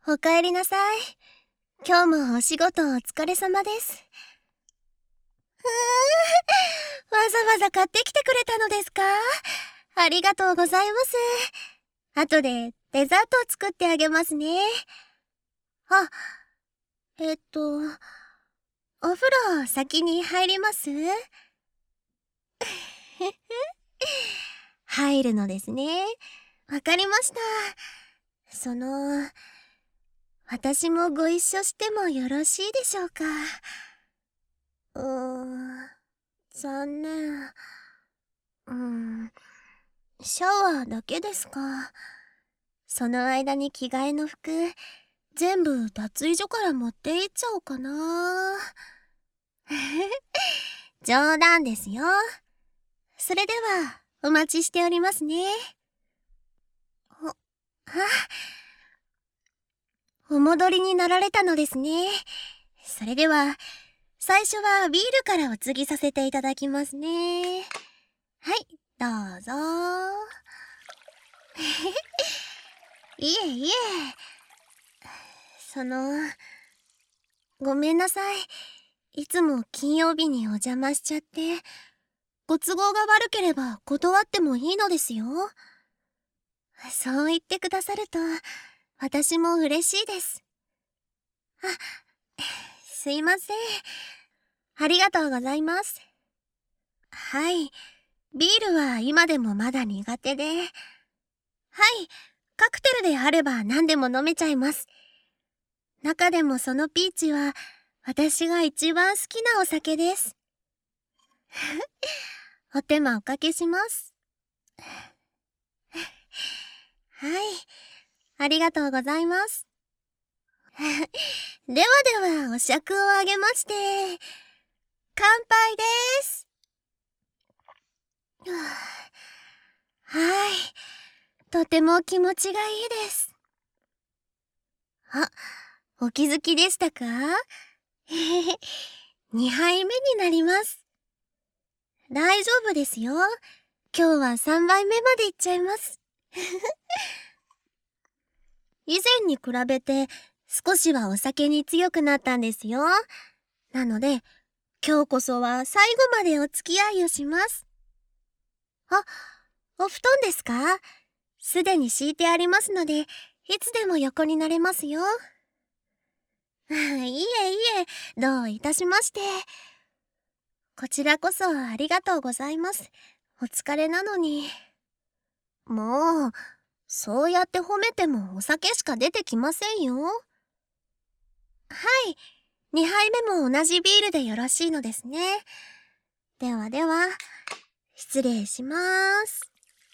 おかえりなさい。今日もお仕事お疲れ様です。わざわざ買ってきてくれたのですか？ありがとうございます。後でデザートを作ってあげますね。あ、お風呂先に入ります？入るのですね。わかりました。私もご一緒してもよろしいでしょうか？残念。シャワーだけですか。その間に着替えの服、全部脱衣所から持って行っちゃおうかな。冗談ですよ。それでは、お待ちしておりますね。お戻りになられたのですね。それでは、最初はビールからお継ぎさせていただきますね。はい、どうぞ。いえいえ。ごめんなさい。いつも金曜日にお邪魔しちゃって、ご都合が悪ければ断ってもいいのですよ。そう言ってくださると、私も嬉しいです。あ、すいません。ありがとうございます。はい、ビールは今でもまだ苦手で。はい、カクテルであれば何でも飲めちゃいます。中でもそのピーチは、私が一番好きなお酒です。お手間おかけします。はい、ありがとうございます。ではでは、お酌をあげまして、乾杯です。はい、とても気持ちがいいです。あ、お気づきでしたか？2杯目になります。大丈夫ですよ。今日は3杯目までいっちゃいます。以前に比べて少しはお酒に強くなったんですよ。なので、今日こそは最後までお付き合いをします。あ、お布団ですか？すでに敷いてありますので、いつでも横になれますよ。いえいえ、どういたしまして。こちらこそありがとうございます。お疲れなのに。もう、そうやって褒めてもお酒しか出てきませんよ。はい、2杯目も同じビールでよろしいのですね。ではでは、失礼します。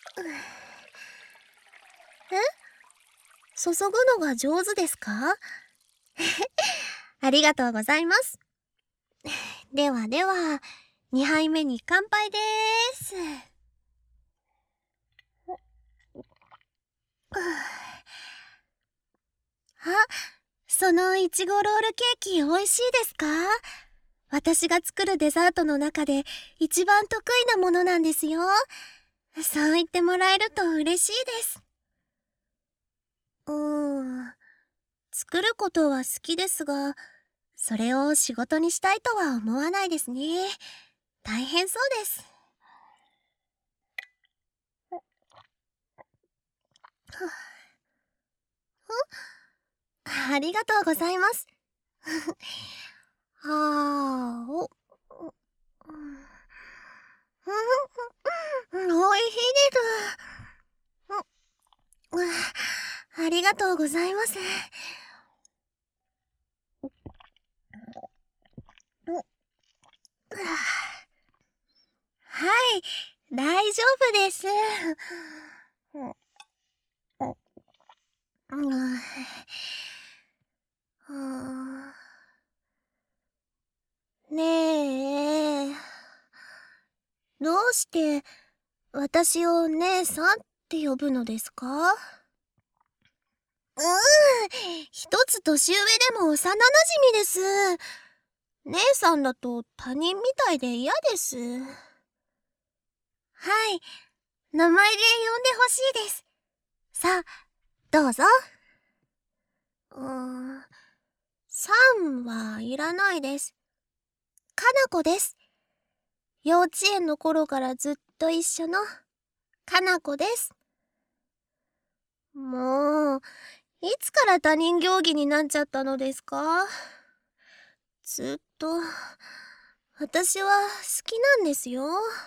注ぐのが上手ですか？ありがとうございます。ではでは、2杯目に乾杯です。あ、そのいちごロールケーキ美味しいですか？私が作るデザートの中で一番得意なものなんですよ。そう言ってもらえると嬉しいです。作ることは好きですが、それを仕事にしたいとは思わないですね。大変そうです。ありがとうございます。はあ、おいしいです。ありがとうございます。はい、大丈夫です。ねえ、どうして私を姉さんって呼ぶのですか？一つ年上でも幼馴染です。姉さんだと他人みたいで嫌です。はい、名前で呼んでほしいです。さあ、どうぞ。 さんはいらないです。かなこです。幼稚園の頃からずっと一緒のかなこです。もう、いつから他人行儀になっちゃったのですか？ずっと、私は好きなんですよ。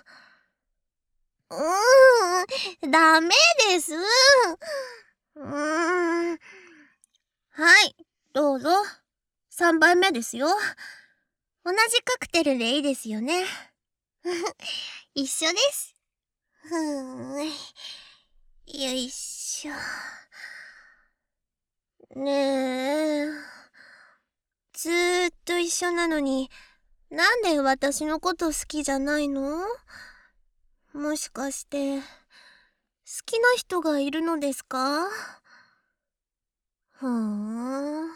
ダメです。はい、どうぞ。3杯目ですよ。同じカクテルでいいですよね。一緒です。よいしょ。ねえ。ずーっと一緒なのに、なんで私のこと好きじゃないの？もしかして、好きな人がいるのですか？ふーん。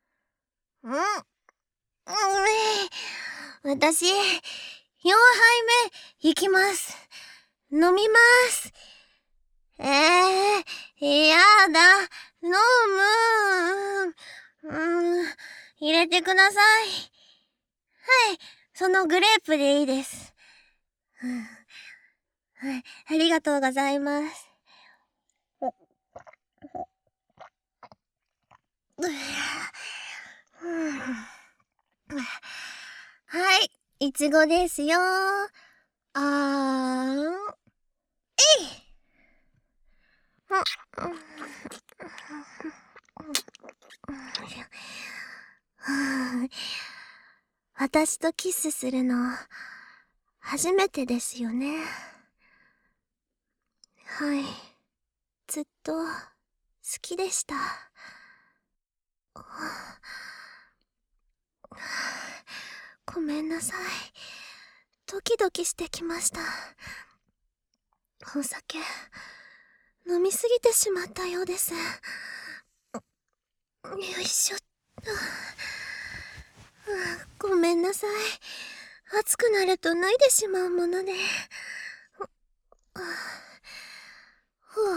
私、4杯目、いきます。飲みます。やだ、飲む。入れてください。はい、そのグレープでいいです。はい、ありがとうございます。はい、いちごですよ。あーん。私とキスするの初めてですよね。はい、ずっと好きでした。ごめんなさい。ドキドキしてきました。お酒飲みすぎてしまったようです。よいしょっと。ごめんなさい。暑くなると脱いでしまうもので。ふう。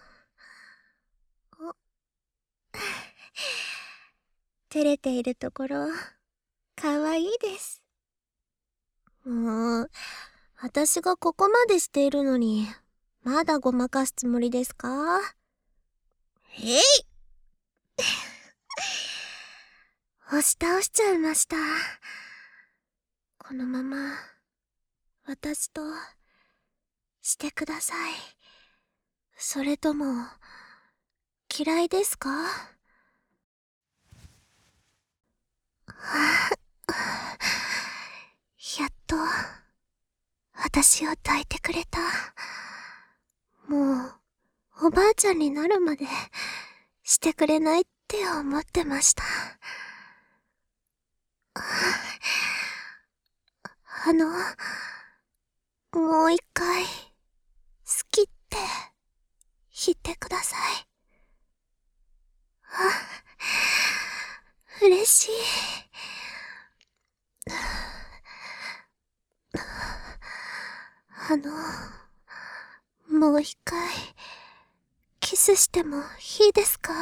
照れているところ、かわいいです。もう、私がここまでしているのに、まだごまかすつもりですか？押し倒しちゃいました。このまま、私と、してください。それとも、嫌いですか？やっと、私を抱いてくれた。もう、おばあちゃんになるまで、してくれないって思ってました。もう一回、好きって言ってください。嬉しい。もう一回、キスしてもいいですか？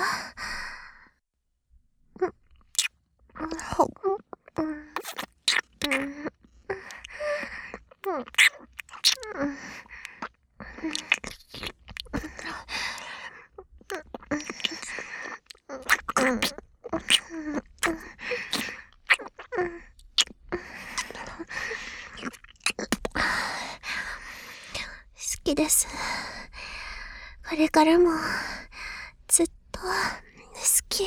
好きです。これからも、ずっと、好き。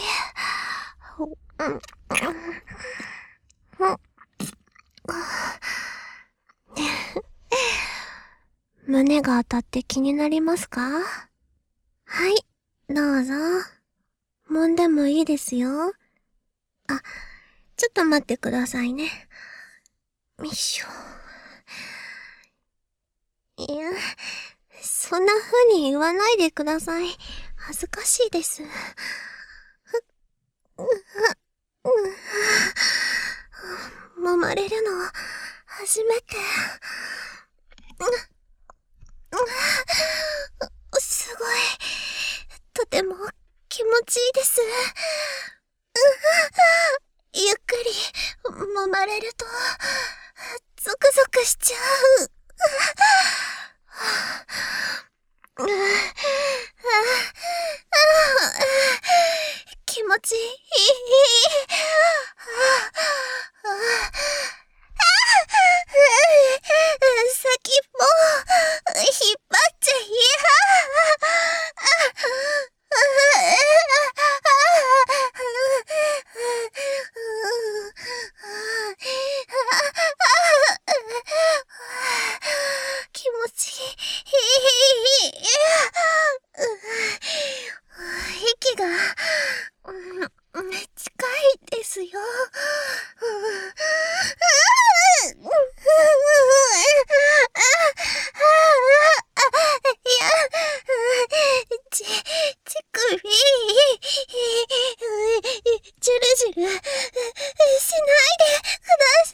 胸が当たって気になりますか？はい、どうぞ。揉んでもいいですよ。あ、ちょっと待ってくださいね。よいしょ。いや、そんな風に言わないでください。恥ずかしいです。揉まれるの、初めて。すごい。とても、気気持ちいいです。ゆっくり揉まれるとゾクゾクしちゃう。気持ちいい。先っぽ引っ張っちゃい気持ちいい。息が近いですよ。乳首、ジュルジュルしないでくださ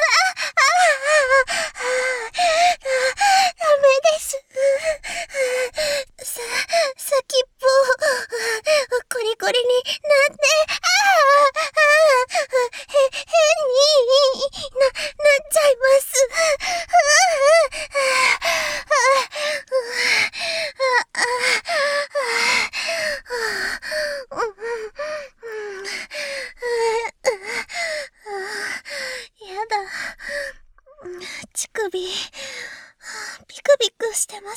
い。ダメです。先っぽ、コリコリになって、変になっちゃいます。やだ。乳首、ビクビクしてます。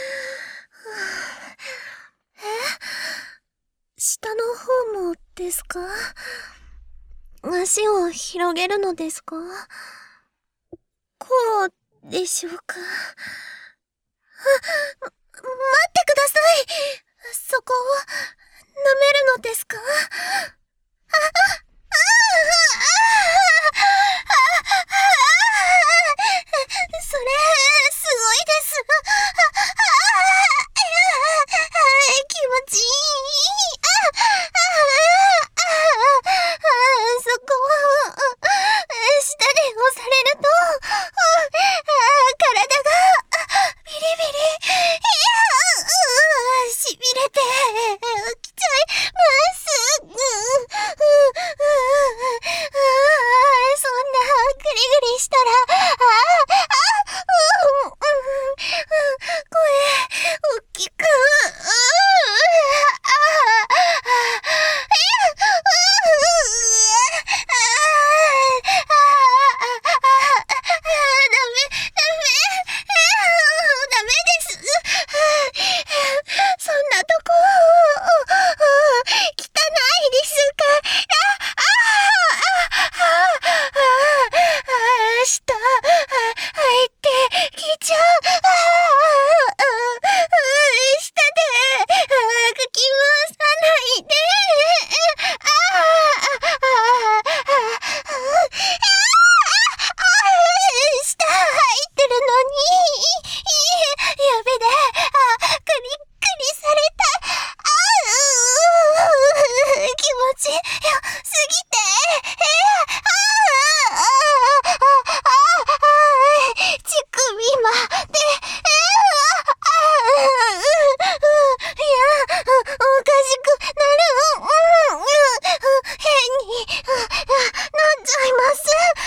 下の方もですか？足を広げるのですか？こうでしょうか？待ってください！そこを舐めるのですか？それ、すごいです。気持ちいい。そこを、下で押されると、体が、ビリビリ、しびれて、きちゃいます。そんな、グリグリしたら、声、大きく、ダメです。そんなとこ、汚いですから。下、入ってきちゃう。下で、かき回さないで。下入ってるのに。やべだ。クリックリされた。気持ちよすぎて。乳首まで。おかしくなる。変になっちゃいます。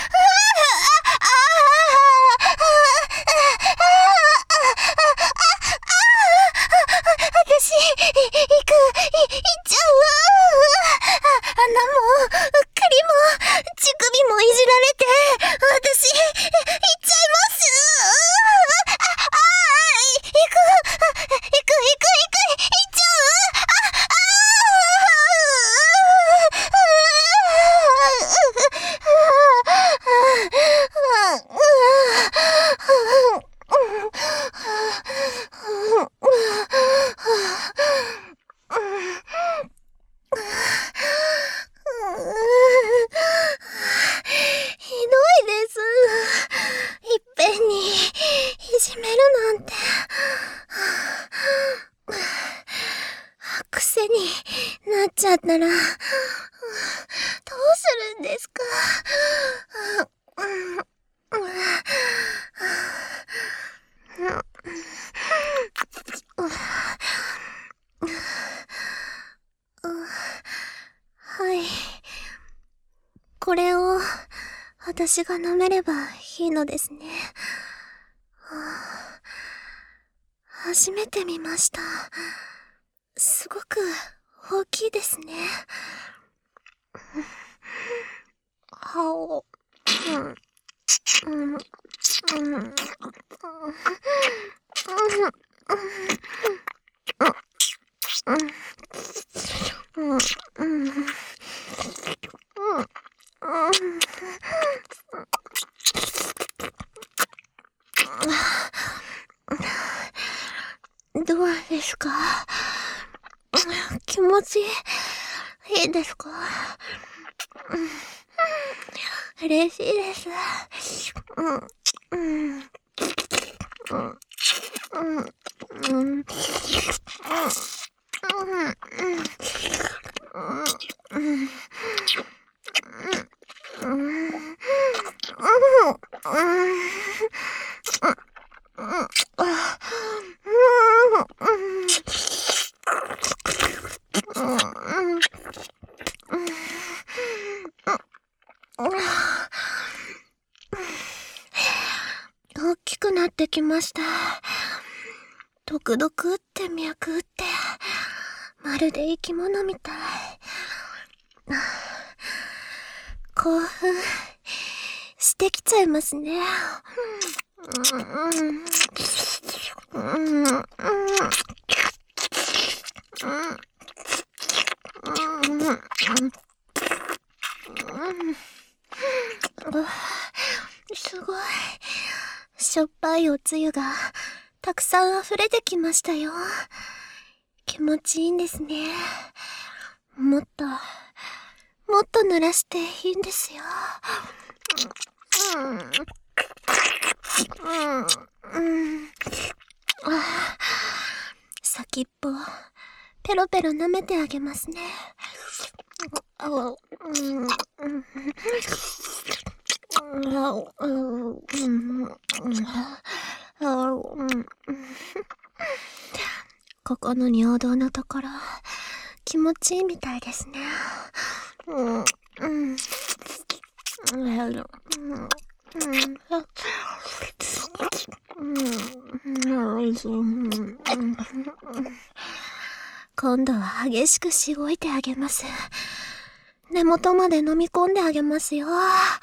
私、行っちゃう。穴も、栗も、乳首もいじられて、私、行っちゃいます。行っちゃひどいです。いっぺんにいじめるなんて。癖になっちゃったら、どうするんですか？ これを私が飲めればいいのですね。初めて見ました。すごく大きいですね。どうですか？気持ちいいですか？嬉しいです。大きくなってきました。ドクドクって脈打って、まるで生き物みたい。興奮してきちゃいますね。すごい。しょっぱいおつゆがたくさん溢れてきましたよ。気持ちいいんですね。もっと濡らしていいんですよ。先っぽペロペロ舐めてあげますね。ここの尿道のところ気持ちいいみたいですね。今度は激しくしごいてあげます。根元まで飲み込んであげますよ。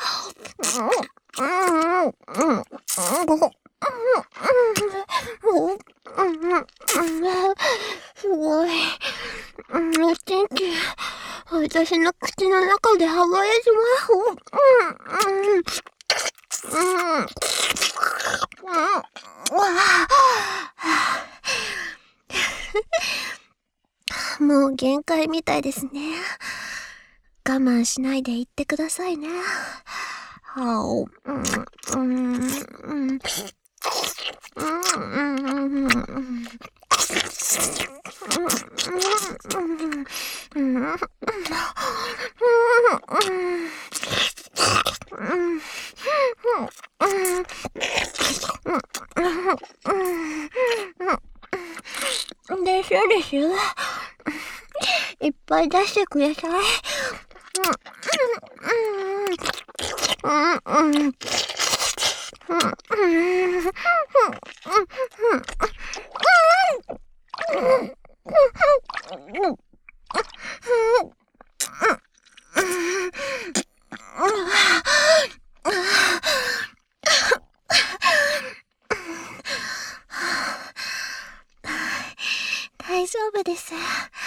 すごい。おちんちん、私の口の中で剥がれします。もう限界みたいですね。我慢しないで言ってくださいね。ですよ。いっぱい出してください。大丈夫です。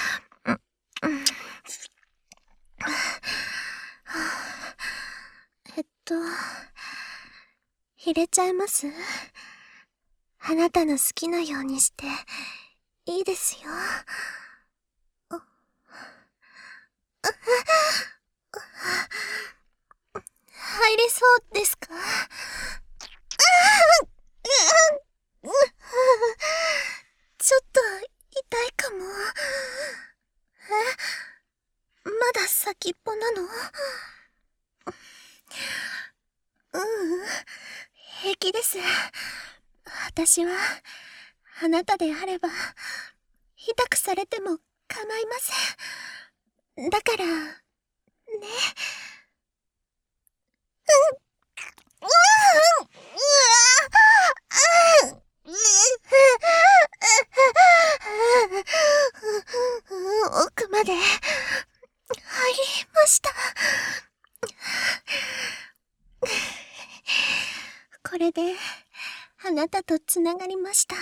入れちゃいます？あなたの好きなようにしていいですよ。入りそうですか？ちょっと痛いかも。まだ先っぽなの？平気です。私はあなたであれば痛くされても構いません。だからね。 奥まで入りました。これであなたとつながりました。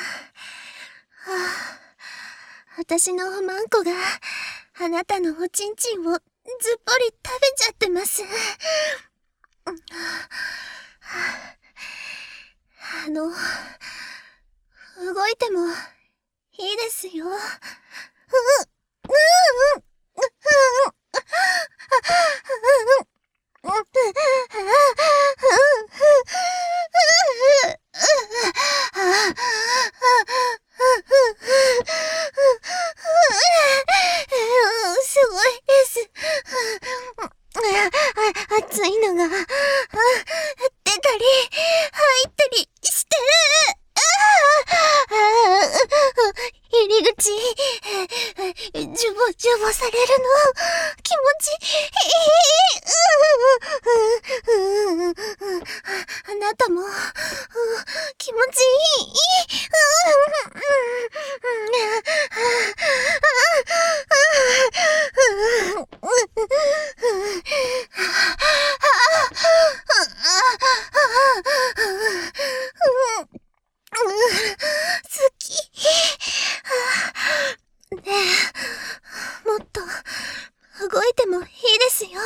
私のおまんこがあなたのおちんちんをずっぽり食べちゃってます。動いてもいいですよ。すごいです。熱いのが出たり入ったりしてる。入り口ジュボジュボされるの気持ちいい。あなたも気持ちいい。好き。ねえ、もっと動いてもいいですよ。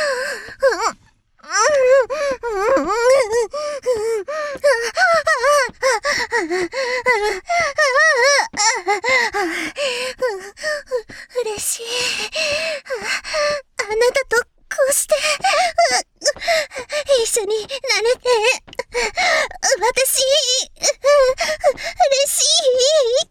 嬉しい。あなたとこうして一緒になれて私嬉しい。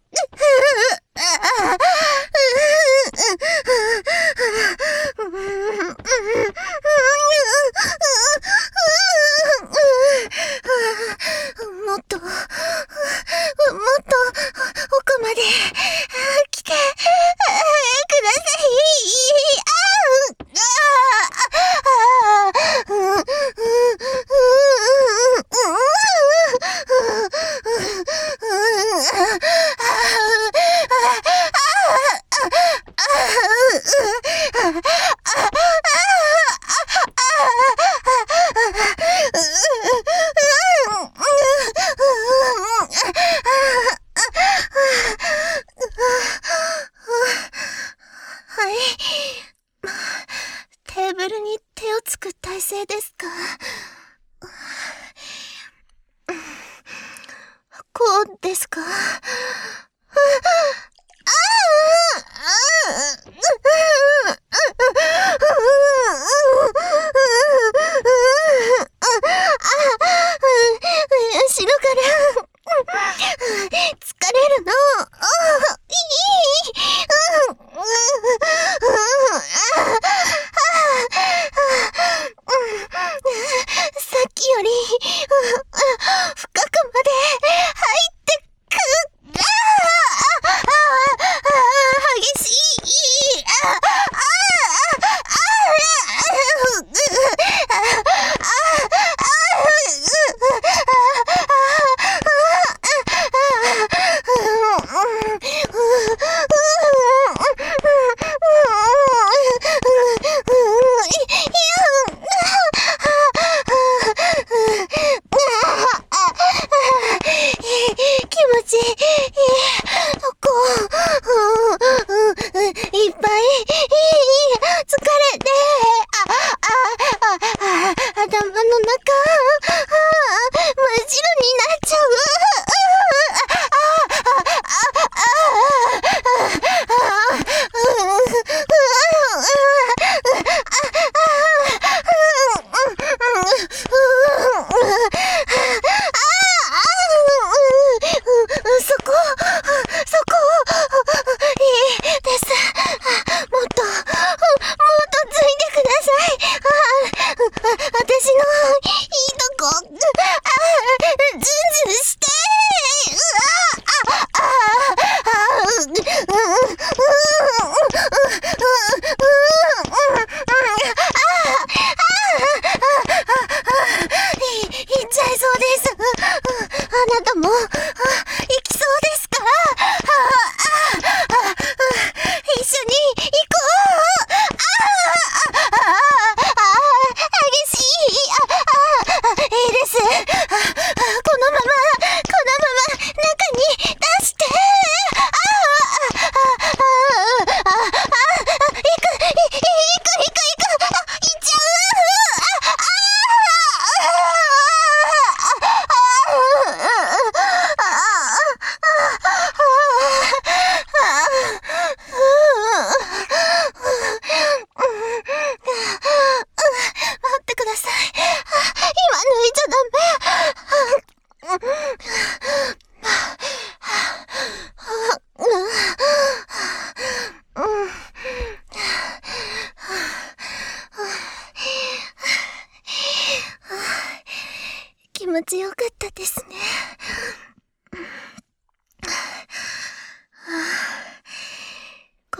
もっと奥まで来てください。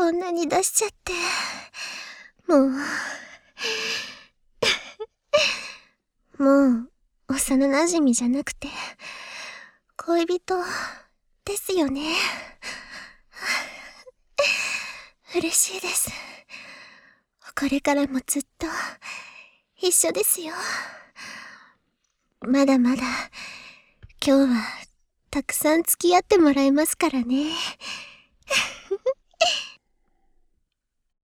こんなに出しちゃって。もう幼馴染じゃなくて、恋人ですよね。嬉しいです。これからもずっと一緒ですよ。まだまだ今日はたくさん付き合ってもらえますからね。